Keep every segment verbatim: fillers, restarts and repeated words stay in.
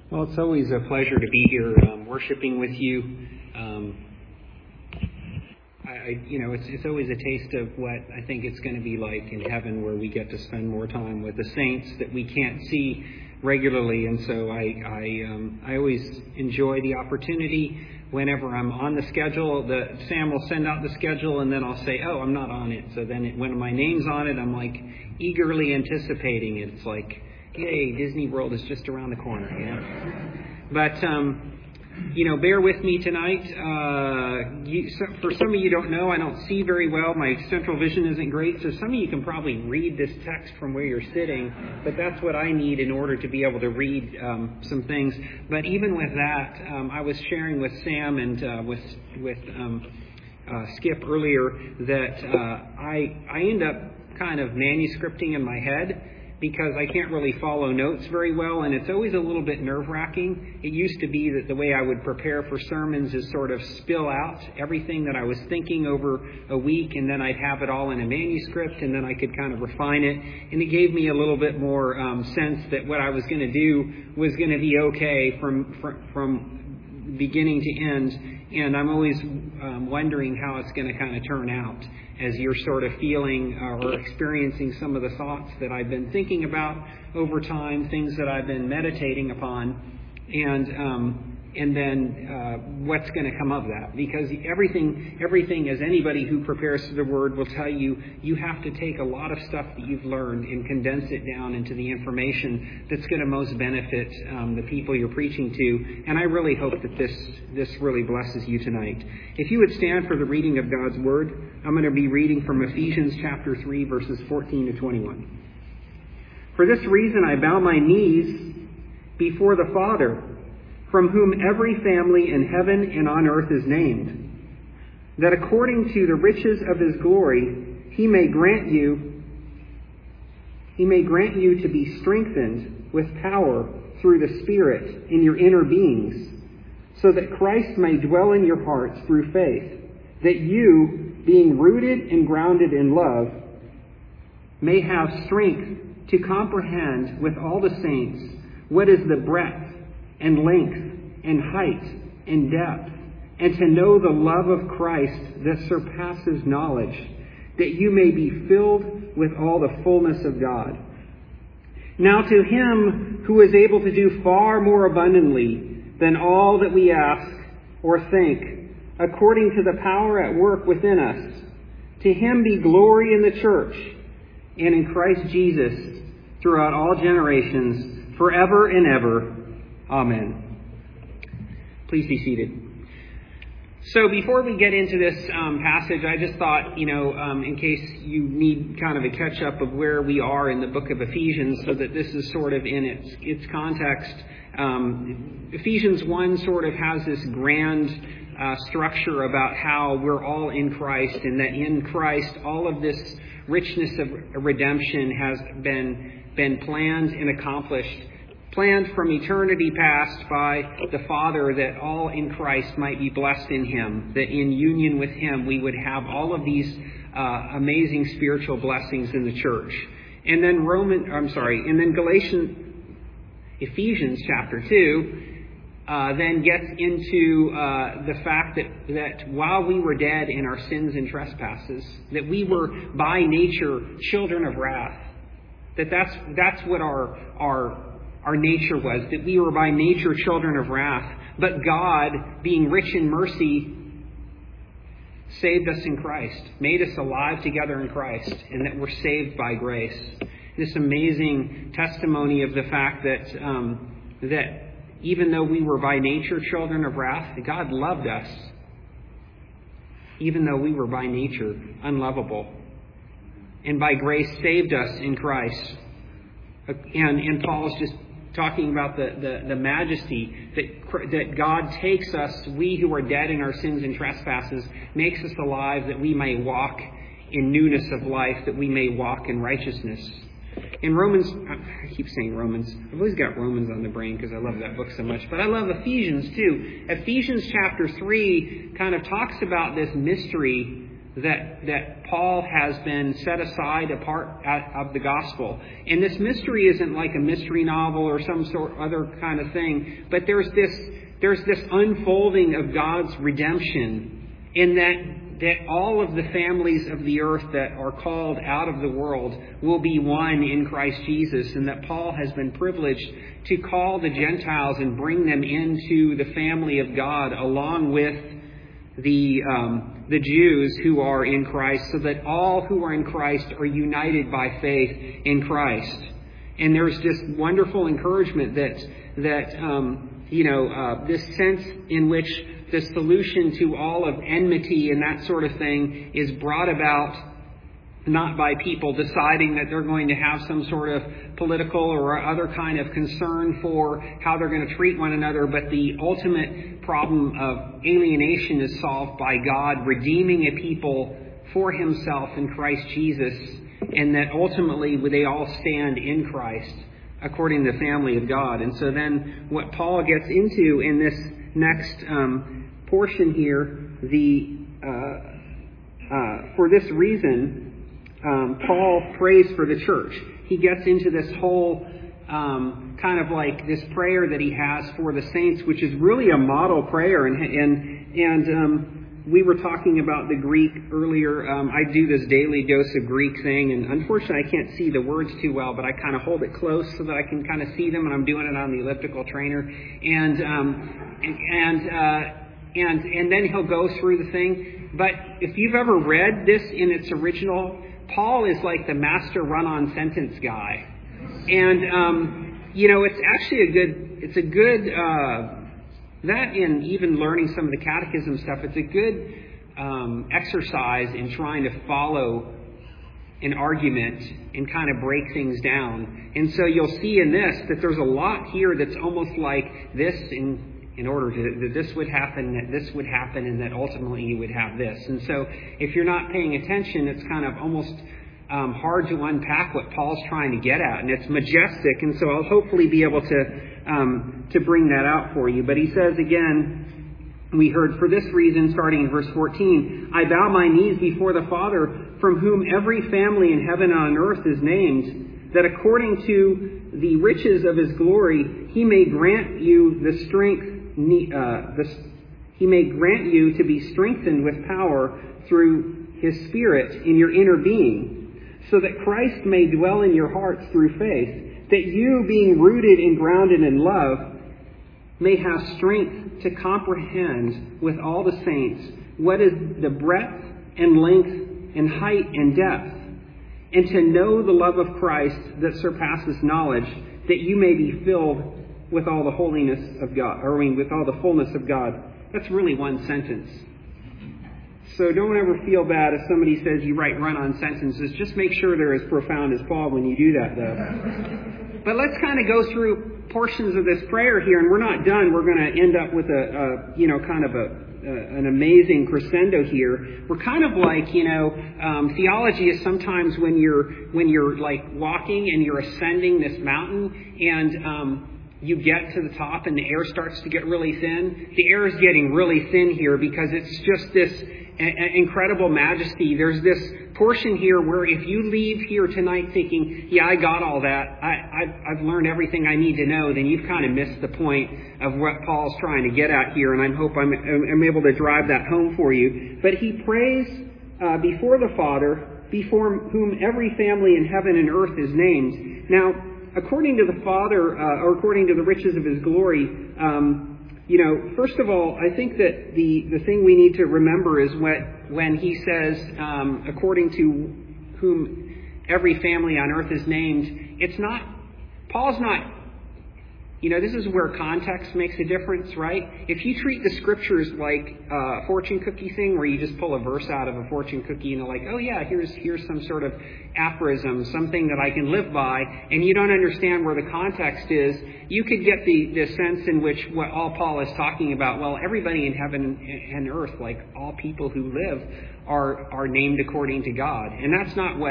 Well, it's always a pleasure to be here um, worshiping with you. Um, I, I, you know, it's it's always a taste of what I think it's going to be like in heaven, where we get to spend more time with the saints that we can't see regularly. And so I I, um, I always enjoy the opportunity. Whenever I'm on the schedule, the Sam will send out the schedule, and then I'll say, "Oh, I'm not on it." So then, it, when my name's on it, I'm like eagerly anticipating it. It's like, yay, Disney World is just around the corner, you know. But, um, you know, bear with me tonight. Uh, you, so, for some of you don't know, I don't see very well. My central vision isn't great, so some of you can probably read this text from where you're sitting, but that's what I need in order to be able to read um, some things. But even with that, um, I was sharing with Sam and uh, with with um, uh, Skip earlier that uh, I I end up kind of manuscripting in my head, because I can't really follow notes very well, and it's always a little bit nerve-wracking. It used to be that the way I would prepare for sermons is sort of spill out everything that I was thinking over a week, and then I'd have it all in a manuscript, and then I could kind of refine it. And it gave me a little bit more um, sense that what I was going to do was going to be okay from, from from beginning to end. And I'm always um, wondering how it's going to kind of turn out as you're sort of feeling uh, or experiencing some of the thoughts that I've been thinking about over time, things that I've been meditating upon, and um, and then uh, what's going to come of that. Because everything, everything, as anybody who prepares for the Word will tell you, you have to take a lot of stuff that you've learned and condense it down into the information that's going to most benefit um, the people you're preaching to. And I really hope that this this really blesses you tonight. If you would stand for the reading of God's Word, I'm going to be reading from Ephesians chapter three, verses fourteen to twenty-one. For this reason I bow my knees before the Father, from whom every family in heaven and on earth is named, that according to the riches of his glory he may grant you he may grant you to be strengthened with power through the Spirit in your inner beings, so that Christ may dwell in your hearts through faith, that you, being rooted and grounded in love, may have strength to comprehend with all the saints what is the breadth and length and height and depth, and to know the love of Christ that surpasses knowledge, that you may be filled with all the fullness of God. Now to him who is able to do far more abundantly than all that we ask or think, according to the power at work within us, to him be glory in the church and in Christ Jesus throughout all generations, forever and ever. Amen. Please be seated. So before we get into this um, passage, I just thought, you know, um, in case you need kind of a catch-up of where we are in the book of Ephesians, so that this is sort of in its its context. Um, Ephesians one sort of has this grand uh, structure about how we're all in Christ, and that in Christ all of this richness of redemption has been been planned and accomplished. Planned from eternity past by the Father, that all in Christ might be blessed in Him, that in union with Him we would have all of these uh, amazing spiritual blessings in the church. And then Roman, I'm sorry, and then Galatians, Ephesians chapter two, uh, then gets into uh, the fact that that while we were dead in our sins and trespasses, that we were by nature children of wrath. That that's that's what our our Our nature was, that we were by nature children of wrath, but God, being rich in mercy, saved us in Christ, made us alive together in Christ, and that we're saved by grace. This amazing testimony of the fact that um, that even though we were by nature children of wrath, God loved us, even though we were by nature unlovable, and by grace saved us in Christ. And, and Paul's just talking about the, the, the majesty that that God takes us, we who are dead in our sins and trespasses, makes us alive that we may walk in newness of life, that we may walk in righteousness. In Romans, I keep saying Romans. I've always got Romans on the brain because I love that book so much. But I love Ephesians too. Ephesians chapter three kind of talks about this mystery that that Paul has been set aside apart of the gospel. And this mystery isn't like a mystery novel or some sort other kind of thing, but there's this there's this unfolding of God's redemption in that that all of the families of the earth that are called out of the world will be one in Christ Jesus, and that Paul has been privileged to call the Gentiles and bring them into the family of God along with the um, the Jews who are in Christ, so that all who are in Christ are united by faith in Christ. And there's this wonderful encouragement that that um, you know uh, this sense in which the solution to all of enmity and that sort of thing is brought about not by people deciding that they're going to have some sort of political or other kind of concern for how they're going to treat one another, but the ultimate problem of alienation is solved by God redeeming a people for himself in Christ Jesus, and that ultimately they all stand in Christ according to the family of God. And so then what Paul gets into in this next um, portion here, the uh, uh, for this reason, Um, Paul prays for the church. He gets into this whole um, kind of like this prayer that he has for the saints, which is really a model prayer. And and and um, we were talking about the Greek earlier. Um, I do this daily dose of Greek thing, and unfortunately I can't see the words too well, but I kind of hold it close so that I can kind of see them, and I'm doing it on the elliptical trainer. And um, and and, uh, and and then he'll go through the thing. But if you've ever read this in its original, Paul is like the master run-on sentence guy. And, um, you know, it's actually a good, it's a good, uh, that and even learning some of the catechism stuff, it's a good um, exercise in trying to follow an argument and kind of break things down. And so you'll see in this that there's a lot here that's almost like this in in order to, that this would happen, that this would happen, and that ultimately you would have this. And so if you're not paying attention, it's kind of almost um, hard to unpack what Paul's trying to get at. And it's majestic, and so I'll hopefully be able to um, to bring that out for you. But he says again, we heard, for this reason, starting in verse fourteen, I bow my knees before the Father, from whom every family in heaven and on earth is named, that according to the riches of his glory, he may grant you the strength Uh, this, he may grant you to be strengthened with power through his Spirit in your inner being, so that Christ may dwell in your hearts through faith, that you, being rooted and grounded in love, may have strength to comprehend with all the saints what is the breadth and length and height and depth, and to know the love of Christ that surpasses knowledge, that you may be filled with all the holiness of God, or I mean, with all the fullness of God. That's really one sentence. So don't ever feel bad if somebody says you write run-on sentences. Just make sure they're as profound as Paul when you do that, though. But let's kind of go through portions of this prayer here, and we're not done. We're going to end up with a, a you know, kind of a, a an amazing crescendo here. We're kind of like, you know, um, theology is sometimes when you're when you're like walking and you're ascending this mountain, and um, you get to the top and the air starts to get really thin. The air is getting really thin here because it's just this a- a- incredible majesty. There's this portion here where if you leave here tonight thinking, yeah, I got all that, I, I've, I've learned everything I need to know, then you've kind of missed the point of what Paul's trying to get at here, and I hope I'm, I'm able to drive that home for you. But he prays uh, before the Father, before whom every family in heaven and earth is named. Now, according to the Father, uh, or according to the riches of his glory, um, you know, first of all, I think that the, the thing we need to remember is what, when he says, um, according to whom every family on earth is named, it's not, Paul's not, you know, this is where context makes a difference, right? If you treat the scriptures like a fortune cookie thing, where you just pull a verse out of a fortune cookie and are like, oh yeah, here's here's some sort of aphorism, something that I can live by, and you don't understand where the context is, you could get the, the sense in which what all Paul is talking about, well, everybody in heaven and earth, like all people who live, are are named according to God. And that's not what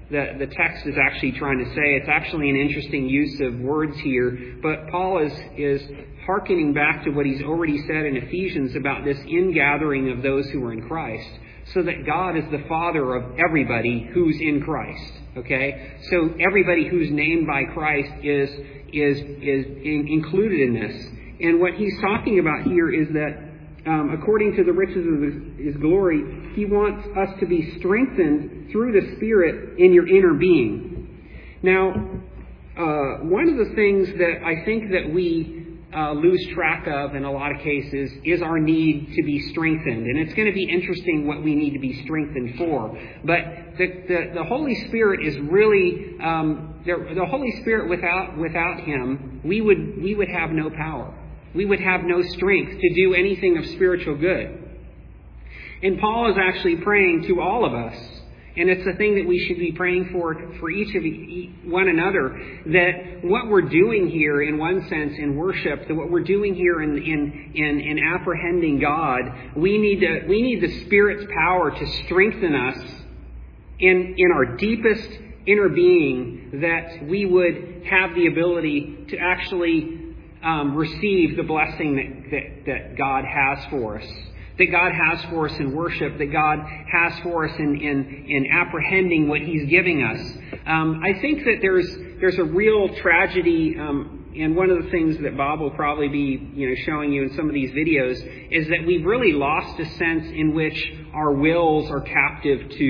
the, the text is actually trying to say. It's actually an interesting use of words here. But Paul is, is hearkening back to what he's already said in Ephesians about this ingathering of those who are in Christ, so that God is the Father of everybody who's in Christ. Okay? So everybody who's named by Christ is, is, is in, included in this. And what he's talking about here is that Um, according to the riches of his, his glory, he wants us to be strengthened through the Spirit in your inner being. Now, uh, one of the things that I think that we uh, lose track of in a lot of cases is our need to be strengthened. And it's going to be interesting what we need to be strengthened for. But the, the, the Holy Spirit is really, um, the, the Holy Spirit without, without Him, we would, we would have no power. We would have no strength to do anything of spiritual good. And Paul is actually praying to all of us, and it's a thing that we should be praying for for each of one another, that what we're doing here, in one sense, in worship, that what we're doing here in in in, in apprehending God, we need to we need the Spirit's power to strengthen us in in our deepest inner being, that we would have the ability to actually Um, receive the blessing that, that, that God has for us, that God has for us in worship, that God has for us in, in, in apprehending what He's giving us. Um, I think that there's there's a real tragedy, um, and one of the things that Bob will probably be you know showing you in some of these videos is that we've really lost a sense in which our wills are captive to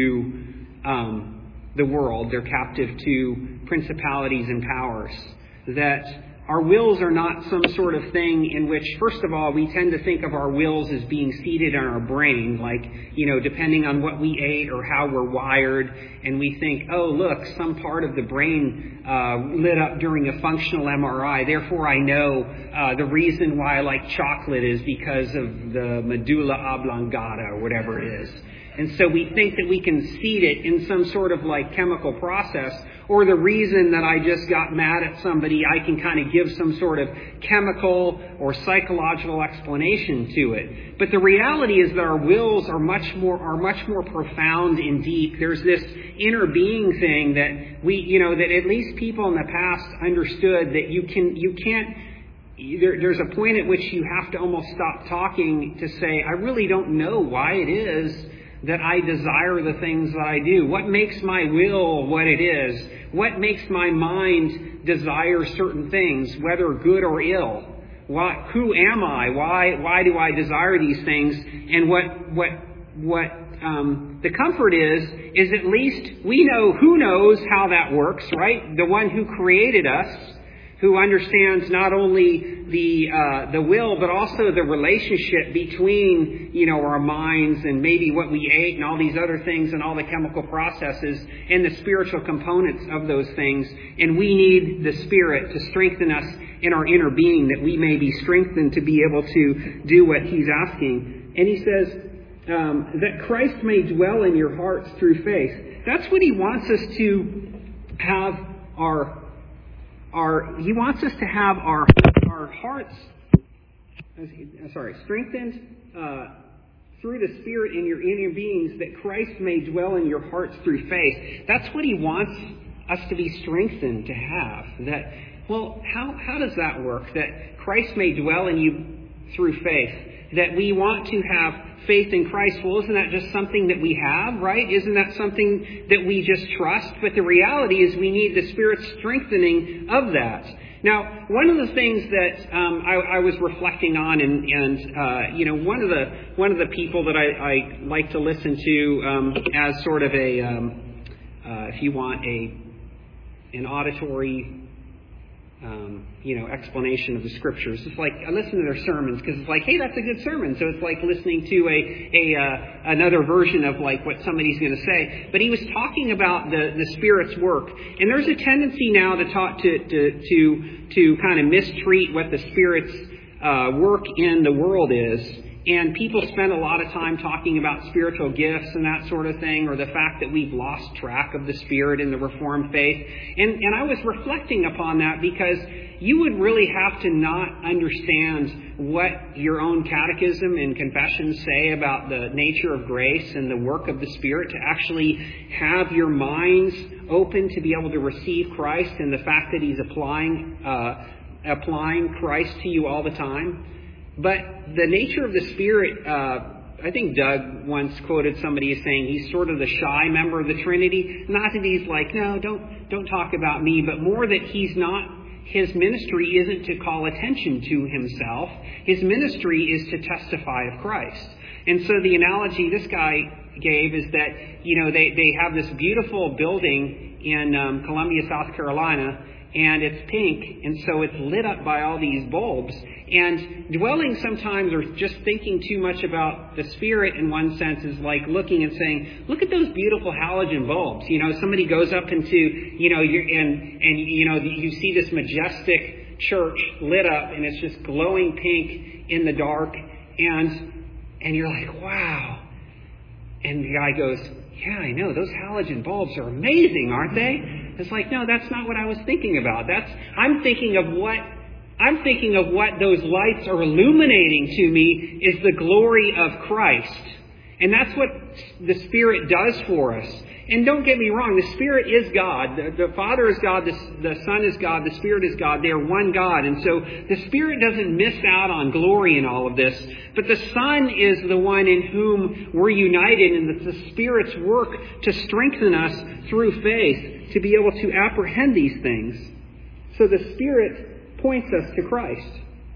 um, the world. They're captive to principalities and powers. That our wills are not some sort of thing in which, first of all, we tend to think of our wills as being seated in our brain, like, you know, depending on what we ate or how we're wired, and we think, oh, look, some part of the brain uh, lit up during a functional M R I, therefore I know uh, the reason why I like chocolate is because of the medulla oblongata, or whatever it is. And so we think that we can seed it in some sort of like chemical process, or the reason that I just got mad at somebody, I can kind of give some sort of chemical or psychological explanation to it. But the reality is that our wills are much more are much more profound and deep. There's this inner being thing that we, you know, that at least people in the past understood, that you can you can't. There, there's a point at which you have to almost stop talking to say, I really don't know why it is that I desire the things that I do. What makes my will what it is? What makes my mind desire certain things, whether good or ill? Why, who am I? Why, why do I desire these things? And what, what, what um, the comfort is, is at least we know who knows how that works, right? The one who created us, who understands not only the uh, the will, but also the relationship between, you know, our minds and maybe what we ate and all these other things and all the chemical processes and the spiritual components of those things. And we need the Spirit to strengthen us in our inner being, that we may be strengthened to be able to do what He's asking. And he says um, that Christ may dwell in your hearts through faith. That's what He wants us to have our Our, he wants us to have our our hearts, sorry, strengthened uh, through the Spirit in your inner beings, that Christ may dwell in your hearts through faith. That's what He wants us to be strengthened to have. That, well, how how does that work? That Christ may dwell in you through faith. That we want to have faith in Christ. Well, isn't that just something that we have, right? Isn't that something that we just trust? But the reality is we need the Spirit's strengthening of that. Now, one of the things that um, I, I was reflecting on, and, and uh, you know, one of the one of the people that I, I like to listen to um, as sort of a, um, uh, if you want, a an auditory Um, you know, explanation of the Scriptures. It's like, I listen to their sermons because it's like, hey, that's a good sermon. So it's like listening to a, a uh, another version of like what somebody's going to say. But he was talking about the, the Spirit's work. And there's a tendency now to talk to to to, to kind of mistreat what the Spirit's uh, work in the world is. And people spend a lot of time talking about spiritual gifts and that sort of thing, or the fact that we've lost track of the Spirit in the Reformed faith. And, and I was reflecting upon that because you would really have to not understand what your own catechism and confessions say about the nature of grace and the work of the Spirit to actually have your minds open to be able to receive Christ and the fact that He's applying, uh, applying Christ to you all the time. But the nature of the Spirit, uh, I think Doug once quoted somebody as saying he's sort of the shy member of the Trinity. Not that he's like, no, don't don't talk about me, but more that he's not, his ministry isn't to call attention to himself. His ministry is to testify of Christ. And so the analogy this guy gave is that, you know, they, they have this beautiful building in um, Columbia, South Carolina, and it's pink, and so it's lit up by all these bulbs. And dwelling sometimes or just thinking too much about the Spirit in one sense is like looking and saying, look at those beautiful halogen bulbs. You know, somebody goes up into, you know, you're, and, and, you know, you see this majestic church lit up, and it's just glowing pink in the dark, and, and you're like, wow. And the guy goes, yeah, I know, those halogen bulbs are amazing, aren't they? It's like, no, that's not what I was thinking about. That's I'm thinking of what I'm thinking of what those lights are illuminating to me is the glory of Christ. And that's what the Spirit does for us. And don't get me wrong, the Spirit is God. The, the Father is God, the, the Son is God, the Spirit is God. They are one God. And so the Spirit doesn't miss out on glory in all of this. But the Son is the one in whom we're united, and it's the Spirit's work to strengthen us through faith to be able to apprehend these things. So the Spirit points us to Christ.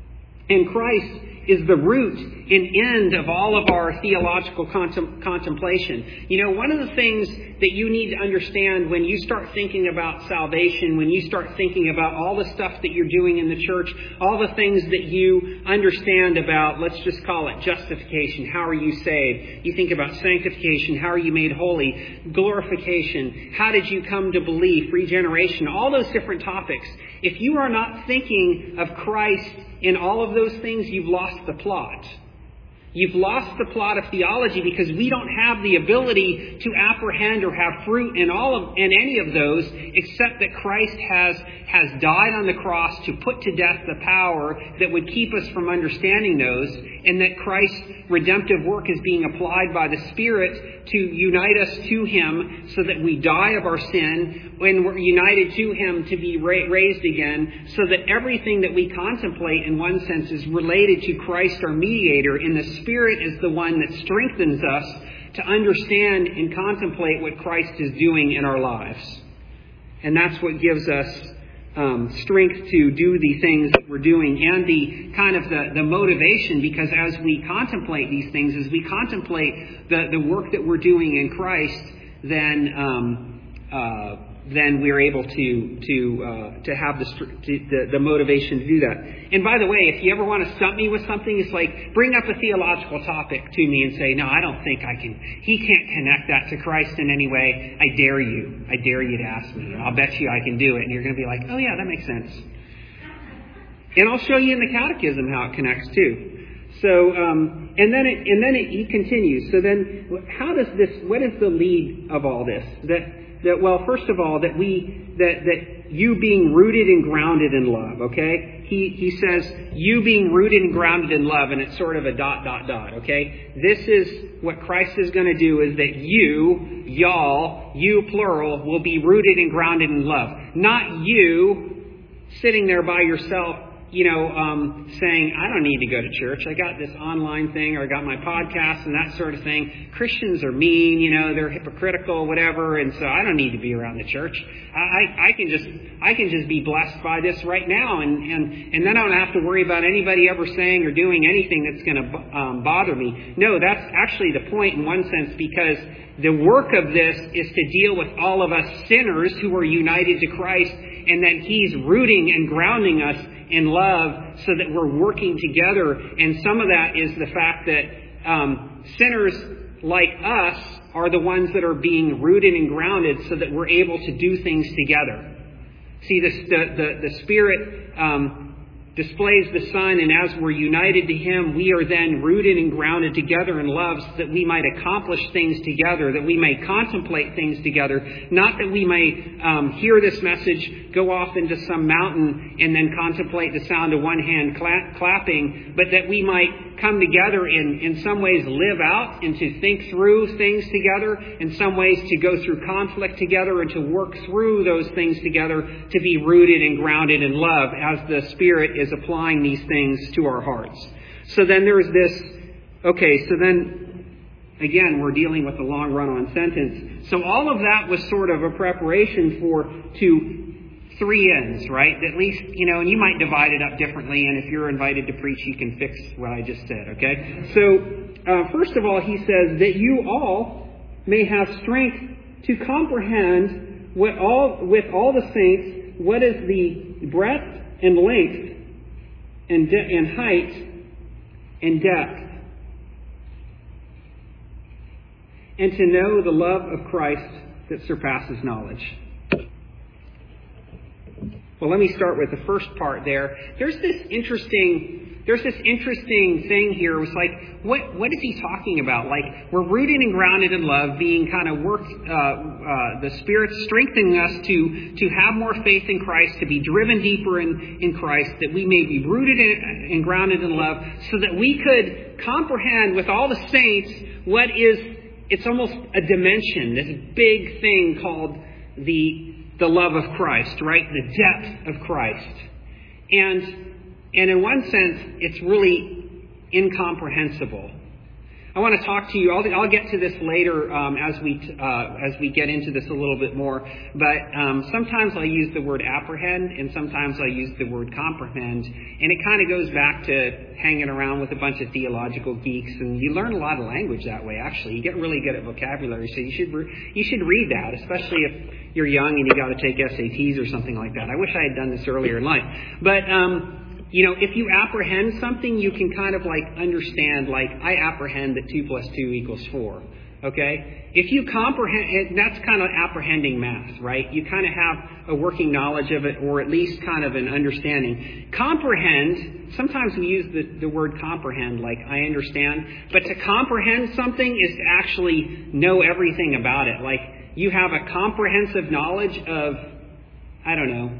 And Christ is the root and end of all of our theological contem- contemplation. You know, one of the things that you need to understand when you start thinking about salvation, when you start thinking about all the stuff that you're doing in the church, all the things that you understand about, let's just call it justification. How are you saved? You think about sanctification. How are you made holy? Glorification. How did you come to belief? Regeneration. All those different topics. If you are not thinking of Christ in all of those things, you've lost the plot. You've lost the plot of theology because we don't have the ability to apprehend or have fruit in all of in any of those except that Christ has has died on the cross to put to death the power that would keep us from understanding those, and that Christ's redemptive work is being applied by the Spirit to unite us to Him so that we die of our sin when we're united to Him to be ra- raised again, so that everything that we contemplate in one sense is related to Christ our mediator, and the Spirit is the one that strengthens us to understand and contemplate what Christ is doing in our lives. And that's what gives us um, strength to do the things that we're doing, and the kind of the, the motivation, because as we contemplate these things, as we contemplate the, the work that we're doing in Christ, then um, uh, then we're able to to uh, to have the, the the motivation to do that. And by the way, if you ever want to stump me with something, it's like bring up a theological topic to me and say, no, I don't think I can. He can't connect that to Christ in any way. I dare you. I dare you to ask me. I'll bet you I can do it. And you're going to be like, oh yeah, that makes sense. And I'll show you in the catechism how it connects too. So, um, and then it, and then it, he continues. So then, how does this? What is the lead of all this? That that well, first of all, that we that that you being rooted and grounded in love. Okay, he he says you being rooted and grounded in love, and it's sort of a dot dot dot. Okay, this is what Christ is going to do: is that you, y'all, you plural, will be rooted and grounded in love, not you sitting there by yourself, you know, um, saying, I don't need to go to church. I got this online thing, or I got my podcast and that sort of thing. Christians are mean, you know, they're hypocritical, whatever, and so I don't need to be around the church. I, I, I can just I can just be blessed by this right now, and, and, and then I don't have to worry about anybody ever saying or doing anything that's going to um, bother me. No, that's actually the point in one sense, because the work of this is to deal with all of us sinners who are united to Christ, and then He's rooting and grounding us in love so that we're working together. And some of that is the fact that um, sinners like us are the ones that are being rooted and grounded so that we're able to do things together. See, the, the, the Spirit um, displays the Son, and as we're united to Him, we are then rooted and grounded together in love so that we might accomplish things together, that we may contemplate things together, not that we may um, hear this message, go off into some mountain, and then contemplate the sound of one hand cla- clapping, but that we might come together and in some ways live out and to think through things together, in some ways to go through conflict together and to work through those things together, to be rooted and grounded in love as the Spirit is applying these things to our hearts. So then there's this, okay, so then again, we're dealing with a long run-on sentence. So all of that was sort of a preparation for to three ends, right? At least, you know, and you might divide it up differently, and if you're invited to preach, you can fix what I just said, okay? So, uh, first of all, he says that you all may have strength to comprehend what all, with all the saints, what is the breadth and length and, de- and height and depth, and to know the love of Christ that surpasses knowledge. Well, let me start with the first part there. There's this interesting, there's this interesting thing here. It's like, what, what is he talking about? Like, we're rooted and grounded in love, being kind of worked, uh, uh, the Spirit strengthening us to, to have more faith in Christ, to be driven deeper in, in Christ, that we may be rooted in, and grounded in love, so that we could comprehend with all the saints what is, it's almost a dimension, this big thing called the The love of Christ, right? The depth of Christ. And and in one sense, it's really incomprehensible. I want to talk to you. I'll, I'll get to this later um, as we uh, as we get into this a little bit more. But um, sometimes I use the word apprehend, and sometimes I use the word comprehend. And it kind of goes back to hanging around with a bunch of theological geeks, and you learn a lot of language that way. Actually, you get really good at vocabulary, so you should re- you should read that, especially if you're young and you got to take S A Ts or something like that. I wish I had done this earlier in life, but. Um, You know, if you apprehend something, you can kind of like understand, like, I apprehend that two plus two equals four. Okay? If you comprehend, that's kind of apprehending math, right? You kind of have a working knowledge of it, or at least kind of an understanding. Comprehend, sometimes we use the, the word comprehend, like I understand, but to comprehend something is to actually know everything about it. Like, you have a comprehensive knowledge of, I don't know,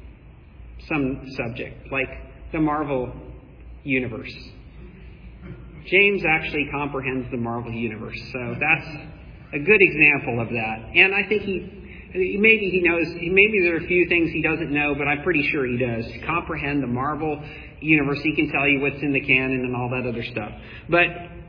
some subject, like the Marvel Universe. James actually comprehends the Marvel Universe, so that's a good example of that. And I think he, maybe he knows, maybe there are a few things he doesn't know, but I'm pretty sure he does. Comprehend the Marvel Universe. He can tell you what's in the canon and all that other stuff. But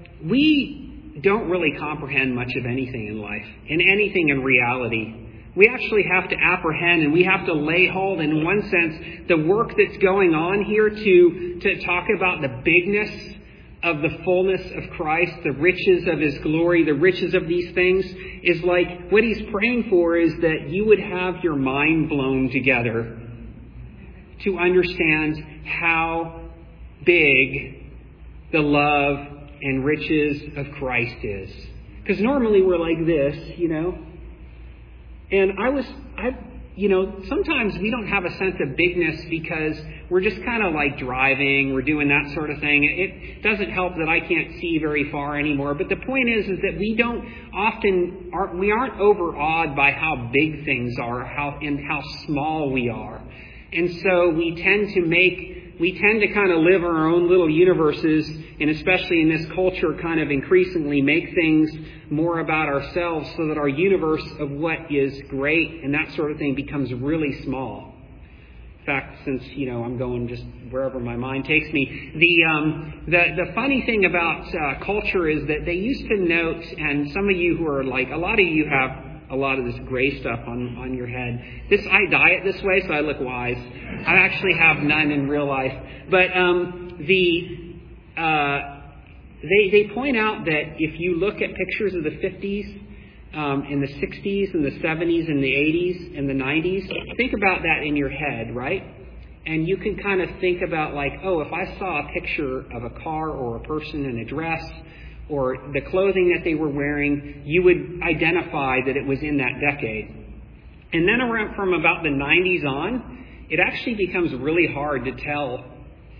we don't really comprehend much of anything in life, and anything in reality. We actually have to apprehend, and we have to lay hold, in one sense, the work that's going on here to, to talk about the bigness of the fullness of Christ, the riches of His glory, the riches of these things, is like, what He's praying for is that you would have your mind blown together to understand how big the love and riches of Christ is. Because normally we're like this, you know. And I was, I, you know, sometimes we don't have a sense of bigness because we're just kind of like driving, we're doing that sort of thing. It doesn't help that I can't see very far anymore. But the point is, is that we don't often, aren't, we aren't overawed by how big things are, how and how small we are. And so we tend to make, we tend to kind of live our own little universes, and especially in this culture, kind of increasingly make things more about ourselves, so that our universe of what is great and that sort of thing becomes really small. In fact, since, you know, I'm going just wherever my mind takes me, the um, the, the funny thing about uh, culture is that they used to note, and some of you who are like, a lot of you have a lot of this gray stuff on, on your head. This, I diet this way, so I look wise. I actually have none in real life. But um, the uh, they they point out that if you look at pictures of the fifties, um, in the sixties, and the seventies, and the eighties, and the nineties, think about that in your head, right? And you can kind of think about like, oh, if I saw a picture of a car or a person in a dress, or the clothing that they were wearing, you would identify that it was in that decade. And then around from about the nineties on, it actually becomes really hard to tell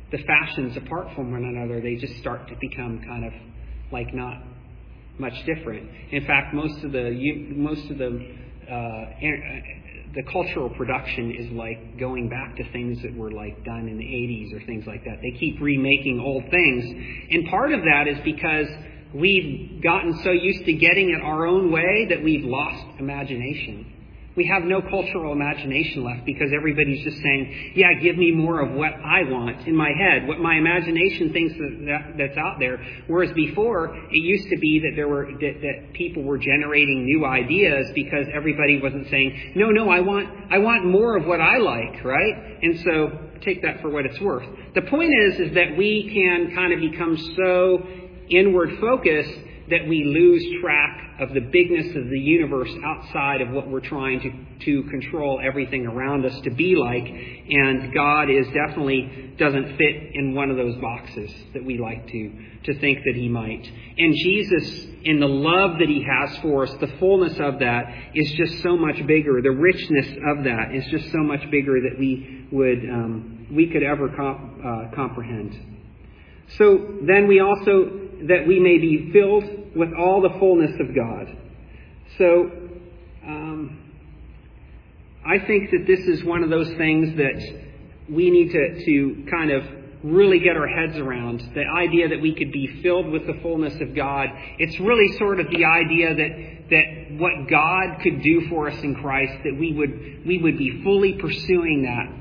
the fashions apart from one another, they just start to become kind of like not much different. In fact, most of the most of the uh, the cultural production is like going back to things that were like done in the eighties or things like that. They keep remaking old things, and part of that is because we've gotten so used to getting it our own way that we've lost imagination. We have no cultural imagination left because everybody's just saying, yeah, give me more of what I want in my head, what my imagination thinks that, that that's out there. Whereas before, it used to be that there were that, that people were generating new ideas because everybody wasn't saying, no, no, I want I want more of what I like, right? And so take that for what it's worth. The point is, is that we can kind of become so inward focused that we lose track of the bigness of the universe outside of what we're trying to, to control everything around us to be like. And God is definitely doesn't fit in one of those boxes that we like to, to think that he might. And Jesus, in the love that he has for us, the fullness of that is just so much bigger. The richness of that is just so much bigger that we would um, we could ever comp, uh, comprehend. So then we also, that we may be filled with all the fullness of God. So um, I think that this is one of those things that we need to, to kind of really get our heads around. The idea that we could be filled with the fullness of God. It's really sort of the idea that that what God could do for us in Christ, that we would we would be fully pursuing that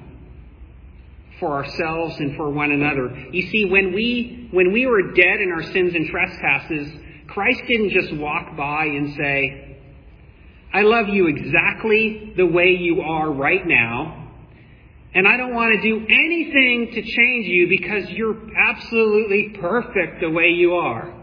for ourselves and for one another. You see, when we when we were dead in our sins and trespasses, Christ didn't just walk by and say, I love you exactly the way you are right now, and I don't want to do anything to change you because you're absolutely perfect the way you are.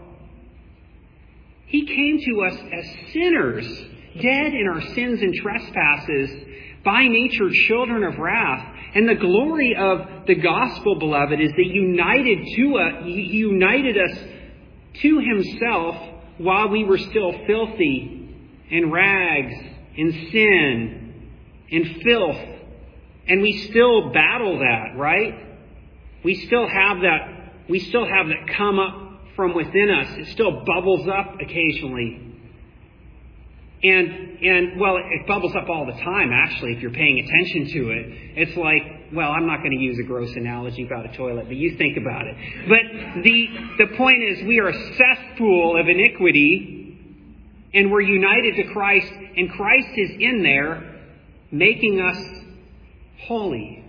He came to us as sinners, dead in our sins and trespasses, by nature children of wrath. And the glory of the gospel, beloved, is that united to us, he united us to himself while we were still filthy, in rags, in sin, in filth. And we still battle that, right? We still have that, we still have that come up from within us. It still bubbles up occasionally. And, and well, it bubbles up all the time, actually, if you're paying attention to it. It's like, well, I'm not going to use a gross analogy about a toilet, but you think about it. But the, the point is, we are a cesspool of iniquity, and we're united to Christ, and Christ is in there making us holy.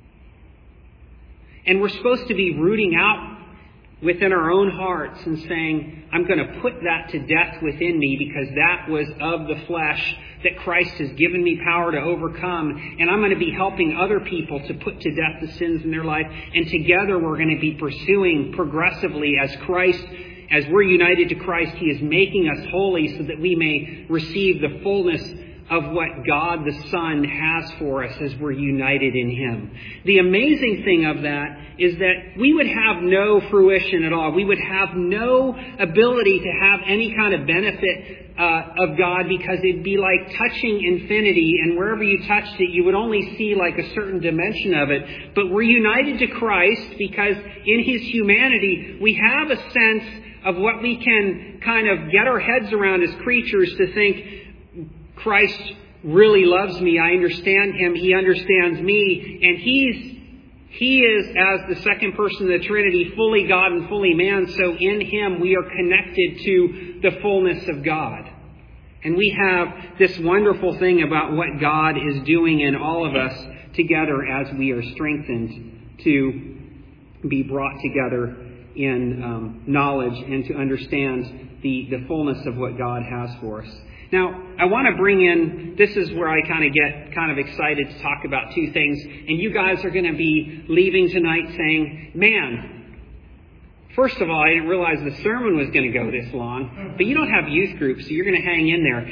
And we're supposed to be rooting out within our own hearts and saying, I'm going to put that to death within me because that was of the flesh that Christ has given me power to overcome. And I'm going to be helping other people to put to death the sins in their life. And together we're going to be pursuing progressively as Christ, as we're united to Christ, he is making us holy so that we may receive the fullness of what God the Son has for us as we're united in him. The amazing thing of that is that we would have no fruition at all. We would have no ability to have any kind of benefit uh, of God because it'd be like touching infinity, and wherever you touched it, you would only see like a certain dimension of it. But we're united to Christ because in his humanity, we have a sense of what we can kind of get our heads around as creatures to think, Christ really loves me. I understand him. He understands me. And he's, he is, as the second person of the Trinity, fully God and fully man. So in him we are connected to the fullness of God. And we have this wonderful thing about what God is doing in all of us together as we are strengthened to be brought together in um, knowledge and to understand the, the fullness of what God has for us. Now, I want to bring in, this is where I kind of get kind of excited to talk about two things. And you guys are going to be leaving tonight saying, man, first of all, I didn't realize the sermon was going to go this long. But you don't have youth groups, so you're going to hang in there.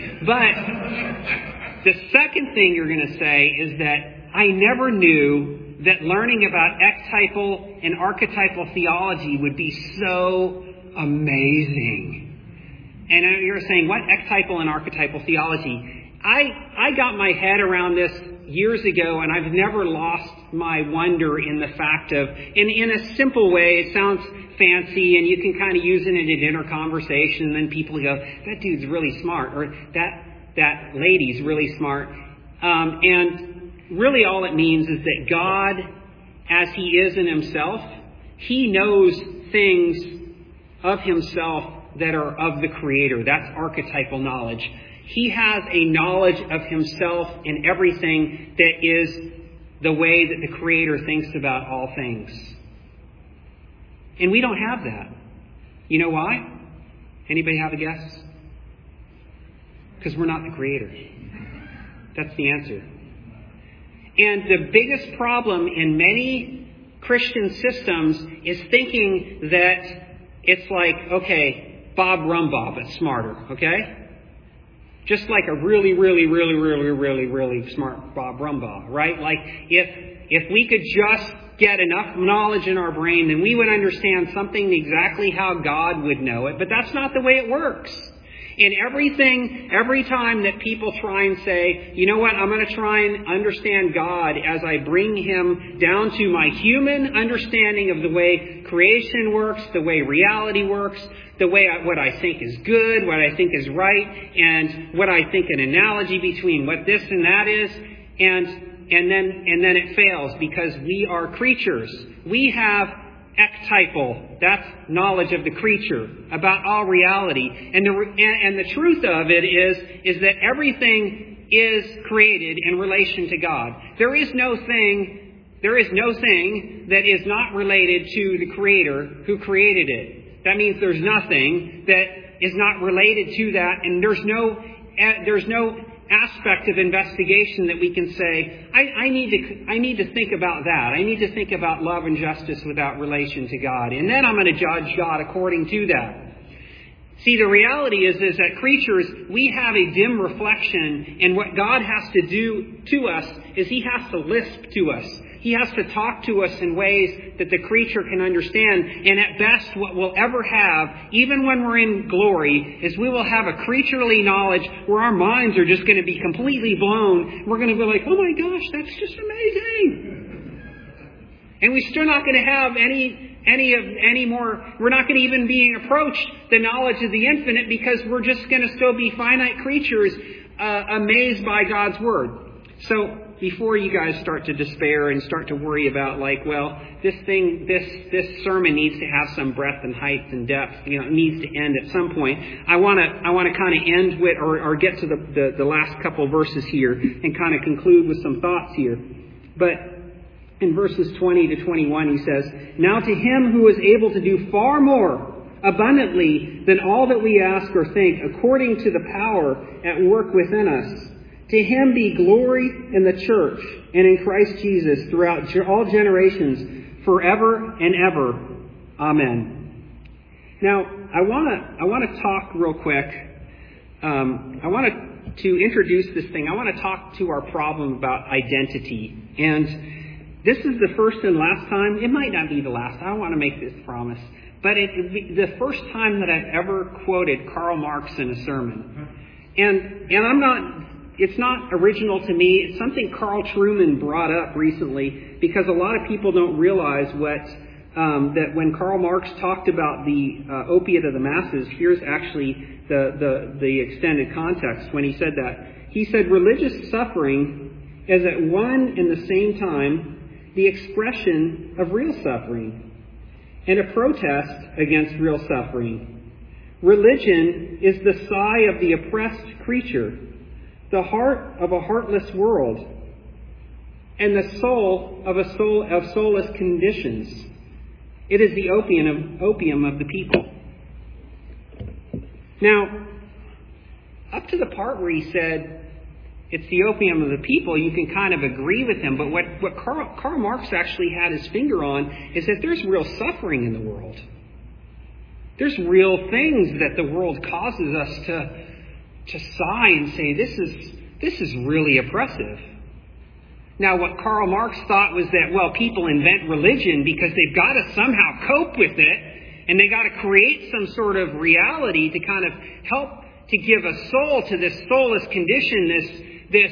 But the second thing you're going to say is that I never knew that learning about ectypal and archetypal theology would be so amazing. And you're saying, what? Ectypal and archetypal theology. I, I got my head around this years ago, and I've never lost my wonder in the fact of, in, in a simple way, it sounds fancy and you can kind of use it in a dinner conversation, and then people go, that dude's really smart, or that, that lady's really smart. Um, and really all it means is that God, as He is in Himself, He knows things of Himself that are of the Creator. That's archetypal knowledge. He has a knowledge of Himself in everything that is the way that the Creator thinks about all things. And we don't have that. You know why? Anybody have a guess? Because we're not the Creator. That's the answer. And the biggest problem in many Christian systems is thinking that it's like, okay, Bob Rumbaugh, but smarter, okay? Just like a really, really, really, really, really, really smart Bob Rumbaugh, right? Like if if we could just get enough knowledge in our brain, then we would understand something exactly how God would know it. But that's not the way it works. In everything, every time that people try and say, you know what, I'm going to try and understand God as I bring Him down to my human understanding of the way creation works, the way reality works, the way I, what I think is good, what I think is right, and what I think an analogy between what this and that is, and and then and then it fails because we are creatures. We have ectypal, that's knowledge of the creature about all reality, and the and, and the truth of it is is that everything is created in relation to God. There is no thing, there is no thing that is not related to the Creator who created it. That means there's nothing that is not related to that, and there's no there's no aspect of investigation that we can say, I, I need to I need to think about that. I need to think about love and justice without relation to God. And then I'm going to judge God according to that. See, the reality is, is that creatures, we have a dim reflection, and what God has to do to us is He has to lisp to us. He has to talk to us in ways that the creature can understand. And at best, what we'll ever have, even when we're in glory, is we will have a creaturely knowledge where our minds are just going to be completely blown. We're going to be like, oh my gosh, that's just amazing. And we're still not going to have any, any of, any more, we're not going to even be approached the knowledge of the infinite, because we're just going to still be finite creatures, uh, amazed by God's Word. So, before you guys start to despair and start to worry about, like, well, this thing, this this sermon needs to have some breadth and height and depth, you know, it needs to end at some point. I want to I want to kind of end with, or, or get to the, the, the last couple verses here and kind of conclude with some thoughts here. But in verses twenty to twenty-one, he says, now to Him who is able to do far more abundantly than all that we ask or think, according to the power at work within us, to Him be glory in the church and in Christ Jesus throughout all generations, forever and ever. Amen. Now, I want to I want to talk real quick. Um, I want to to introduce this thing. I want to talk to our problem about identity. And this is the first and last time. It might not be the last. I don't want to make this promise. But it, it, the first time that I've ever quoted Karl Marx in a sermon. And and I'm not... It's not original to me. It's something Carl Trueman brought up recently, because a lot of people don't realize what um, that when Karl Marx talked about the uh, opiate of the masses, here's actually the, the, the extended context when he said that. He said, religious suffering is at one and the same time the expression of real suffering and a protest against real suffering. Religion is the sigh of the oppressed creature, the heart of a heartless world, and the soul of a soul of soulless conditions. It is the opium of, opium of the people. Now, up to the part where he said it's the opium of the people, you can kind of agree with him. But what, what Karl, Karl Marx actually had his finger on is that there's real suffering in the world. There's real things that the world causes us to to sigh and say, this is this is really oppressive. Now, what Karl Marx thought was that, well, people invent religion because they've got to somehow cope with it, and they got to create some sort of reality to kind of help to give a soul to this soulless condition, this this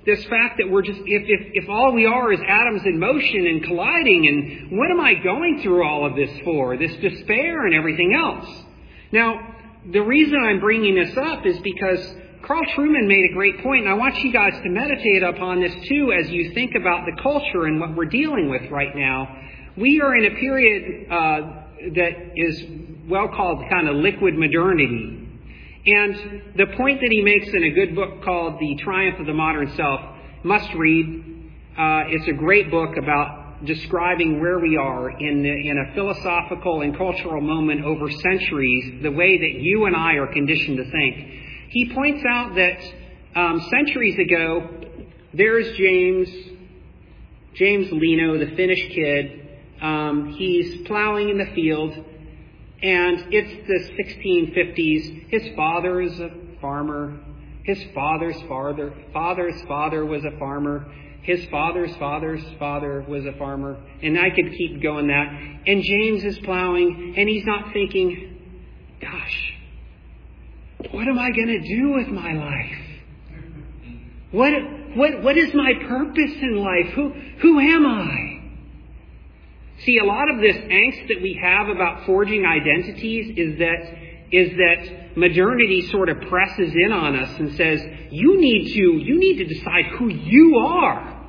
This fact that we're just, if, if, if all we are is atoms in motion and colliding, and what am I going through all of this for? This despair and everything else. Now, the reason I'm bringing this up is because Carl Trueman made a great point, and I want you guys to meditate upon this too as you think about the culture and what we're dealing with right now. We are in a period uh, that is well called kind of liquid modernity. And the point that he makes in a good book called The Triumph of the Modern Self, must read. Uh, it's a great book about describing where we are in, the, in a philosophical and cultural moment over centuries, the way that you and I are conditioned to think. He points out that um, centuries ago, there's James, James Lino, the Finnish kid. Um, he's plowing in the field. And it's the sixteen fifties. His father is a farmer. His father's father, father's father was a farmer. His father's father's father was a farmer. And I could keep going that. And James is plowing, and he's not thinking, gosh, what am I going to do with my life? What, what, what is my purpose in life? Who, who am I? See, a lot of this angst that we have about forging identities is that is that modernity sort of presses in on us and says, you need to you need to decide who you are.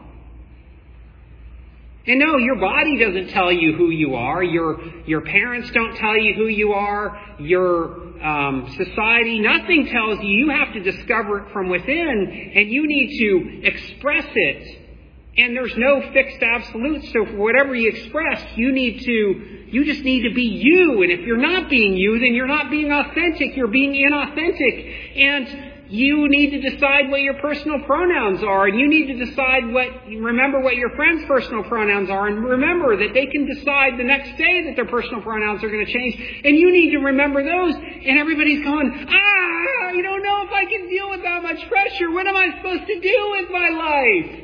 And no, your body doesn't tell you who you are. Your your parents don't tell you who you are. Your um, society, nothing tells you. You have to discover it from within, and you need to express it. And there's no fixed absolute. So for whatever you express, you need to, you just need to be you. And if you're not being you, then you're not being authentic. You're being inauthentic. And you need to decide what your personal pronouns are. And you need to decide what, remember what your friends' personal pronouns are. And remember that they can decide the next day that their personal pronouns are going to change. And you need to remember those. And everybody's going, ah, I don't know if I can deal with that much pressure. What am I supposed to do with my life?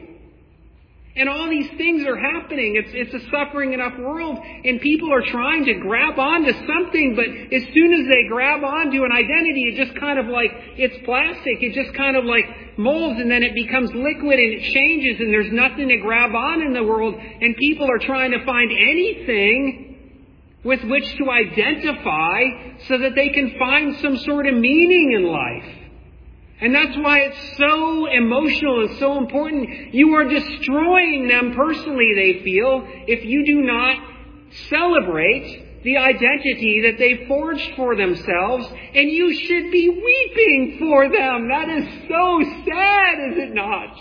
And all these things are happening. It's it's a suffering enough world, and people are trying to grab onto something, but as soon as they grab onto an identity, it just kind of like, it's plastic. It just kind of like molds, and then it becomes liquid, and it changes, and there's nothing to grab on in the world, and people are trying to find anything with which to identify so that they can find some sort of meaning in life. And that's why it's so emotional and so important. You are destroying them personally, they feel, if you do not celebrate the identity that they forged for themselves. And you should be weeping for them. That is so sad, is it not?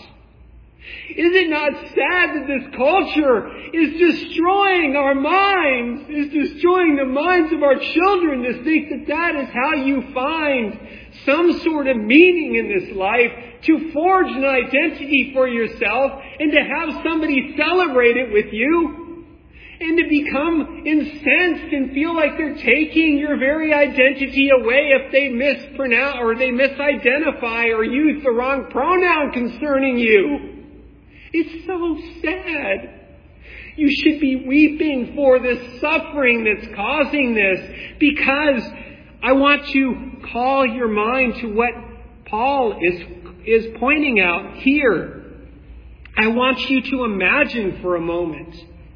Is it not sad that this culture is destroying our minds, is destroying the minds of our children to think that that is how you find some sort of meaning in this life, to forge an identity for yourself and to have somebody celebrate it with you, and to become incensed and feel like they're taking your very identity away if they mispronounce or they misidentify or use the wrong pronoun concerning you. It's so sad. You should be weeping for this suffering that's causing this, because I want to call your mind to what Paul is, is pointing out here. I want you to imagine for a moment,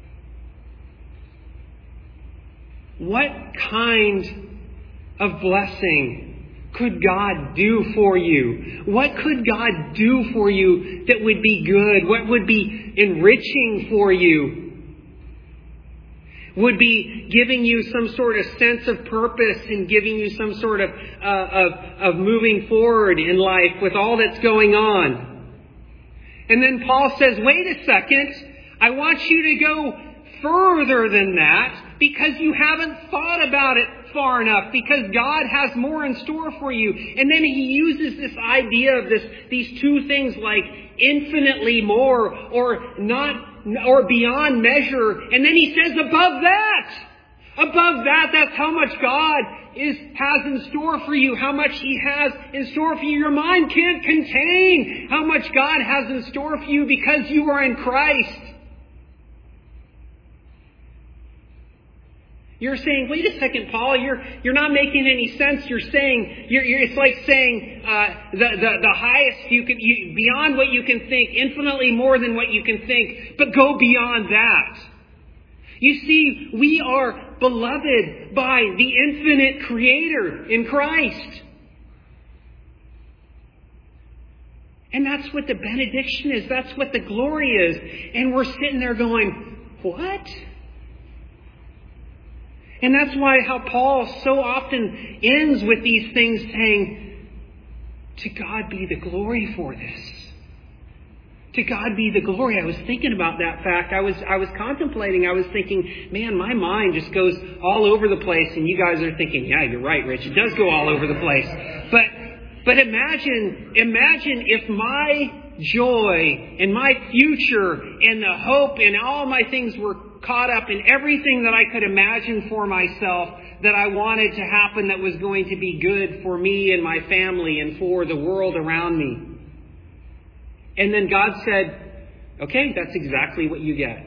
what kind of blessing could God do for you? What could God do for you that would be good? What would be enriching for you? Would be giving you some sort of sense of purpose and giving you some sort of, uh, of, of moving forward in life with all that's going on. And then Paul says, wait a second, I want you to go further than that, because you haven't thought about it far enough, because God has more in store for you. And then he uses this idea of this, these two things like infinitely more or not, or beyond measure. And then he says above that, above that, that's how much God is, has in store for you, how much he has in store for you. Your mind can't contain how much God has in store for you because you are in Christ. You're saying, wait a second, Paul, you're you're not making any sense. You're saying, you're, you're, it's like saying uh, the, the the highest you can, you, beyond what you can think, infinitely more than what you can think, but go beyond that. You see, we are beloved by the infinite Creator in Christ. And that's what the benediction is. That's what the glory is. And we're sitting there going, what? And that's why how Paul so often ends with these things saying, to God be the glory for this. To God be the glory. I was thinking about that fact. I was I was contemplating. I was thinking, man, my mind just goes all over the place. And you guys are thinking, yeah, you're right, Rich. It does go all over the place. But but imagine, imagine if my joy and my future and the hope and all my things were caught up in everything that I could imagine for myself that I wanted to happen that was going to be good for me and my family and for the world around me. And then God said, okay, that's exactly what you get.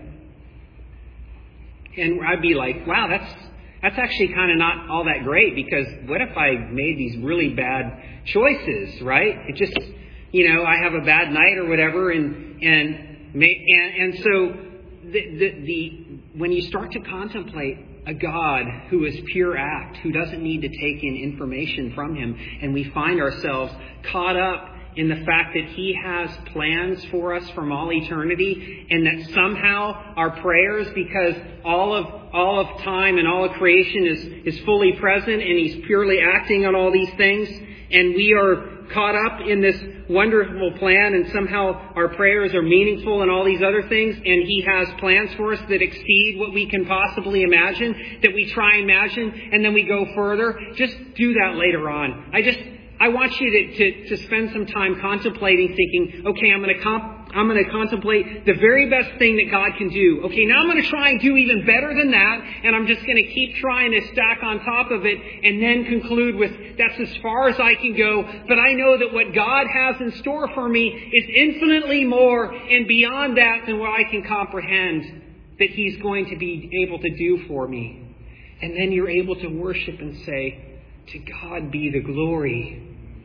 And I'd be like, wow, that's that's actually kind of not all that great, because what if I made these really bad choices, right? It just, you know, I have a bad night or whatever, and and and, and so the, the the when you start to contemplate a God who is pure act, who doesn't need to take in information from Him, and we find ourselves caught up in the fact that He has plans for us from all eternity, and that somehow our prayers, because all of all of time and all of creation is, is fully present, and He's purely acting on all these things, and we are caught up in this wonderful plan, and somehow our prayers are meaningful and all these other things, and He has plans for us that exceed what we can possibly imagine, that we try and imagine, and then we go further. Just do that later on. I just I want you to, to, to spend some time contemplating, thinking, okay, I'm going to comp- I'm going to contemplate the very best thing that God can do. Okay, now I'm going to try and do even better than that, and I'm just going to keep trying to stack on top of it, and then conclude with, that's as far as I can go. But I know that what God has in store for me is infinitely more and beyond that than what I can comprehend that He's going to be able to do for me. And then you're able to worship and say, to God be the glory.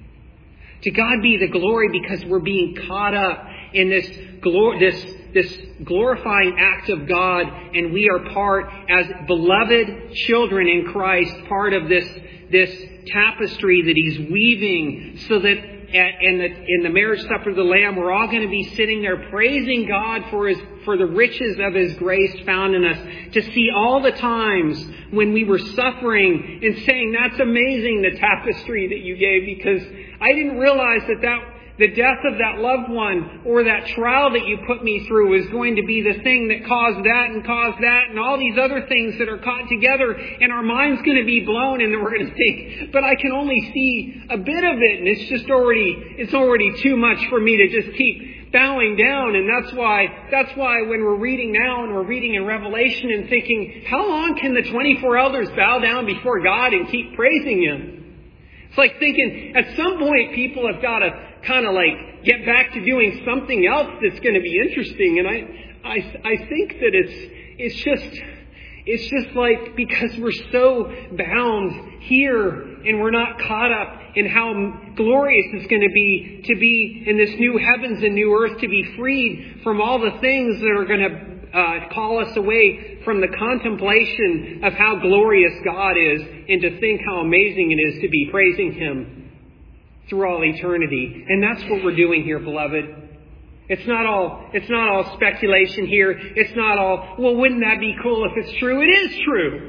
To God be the glory, because we're being caught up in this glor- this this glorifying act of God, and we are part, as beloved children in Christ, part of this this tapestry that He's weaving, so that at, in the in the marriage supper of the Lamb, we're all going to be sitting there praising God for His for the riches of His grace found in us, to see all the times when we were suffering and saying, that's amazing, the tapestry that you gave, because I didn't realize that, that the death of that loved one or that trial that you put me through was going to be the thing that caused that and caused that and all these other things that are caught together, and our mind's going to be blown, and then we're going to think, but I can only see a bit of it, and it's just already, it's already too much for me to just keep bowing down. And that's why, that's why when we're reading now and we're reading in Revelation and thinking, how long can the twenty-four elders bow down before God and keep praising Him? It's like thinking at some point people have got to kind of like get back to doing something else that's going to be interesting. And I, I, I think that it's, it's just, it's just like, because we're so bound here and we're not caught up in how glorious it's going to be to be in this new heavens and new earth, to be freed from all the things that are going to uh, call us away from the contemplation of how glorious God is, and to think how amazing it is to be praising Him through all eternity. And that's what we're doing here, beloved. It's not all, it's not all speculation here. It's not all, well, wouldn't that be cool if it's true? It is true.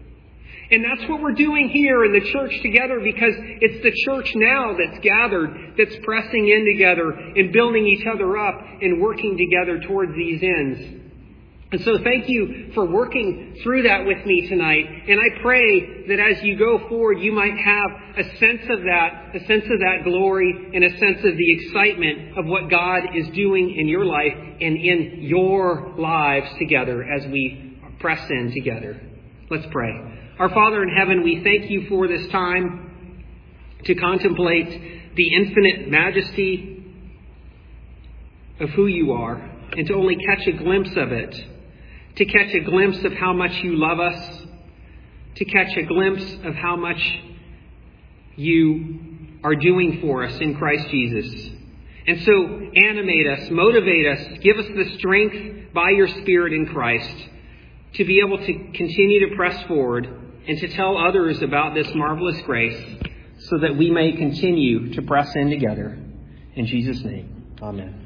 And that's what we're doing here in the church together, because it's the church now that's gathered, that's pressing in together and building each other up and working together towards these ends. And so thank you for working through that with me tonight. And I pray that as you go forward, you might have a sense of that, a sense of that glory, and a sense of the excitement of what God is doing in your life and in your lives together as we press in together. Let's pray. Our Father in heaven, we thank You for this time to contemplate the infinite majesty of who You are, and to only catch a glimpse of it, to catch a glimpse of how much You love us, to catch a glimpse of how much you are doing for us in Christ Jesus. And so animate us, motivate us, give us the strength by your Spirit in Christ to be able to continue to press forward and to tell others about this marvelous grace so that we may continue to press in together. In Jesus' name, amen.